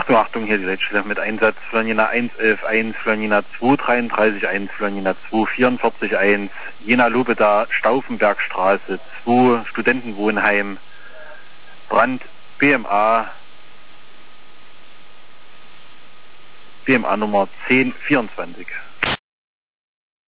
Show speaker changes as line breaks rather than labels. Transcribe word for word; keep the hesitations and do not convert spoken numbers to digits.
Achtung, Achtung, hier die Leitstelle mit Einsatz Florina eins elf eins, Florina zwei dreiunddreißig eins, Florina zwei vierundvierzig eins, Jena Lobeda, Stauffenbergstraße zwei, Studentenwohnheim, Brand, B M A, B M A Nummer zehn vierundzwanzig.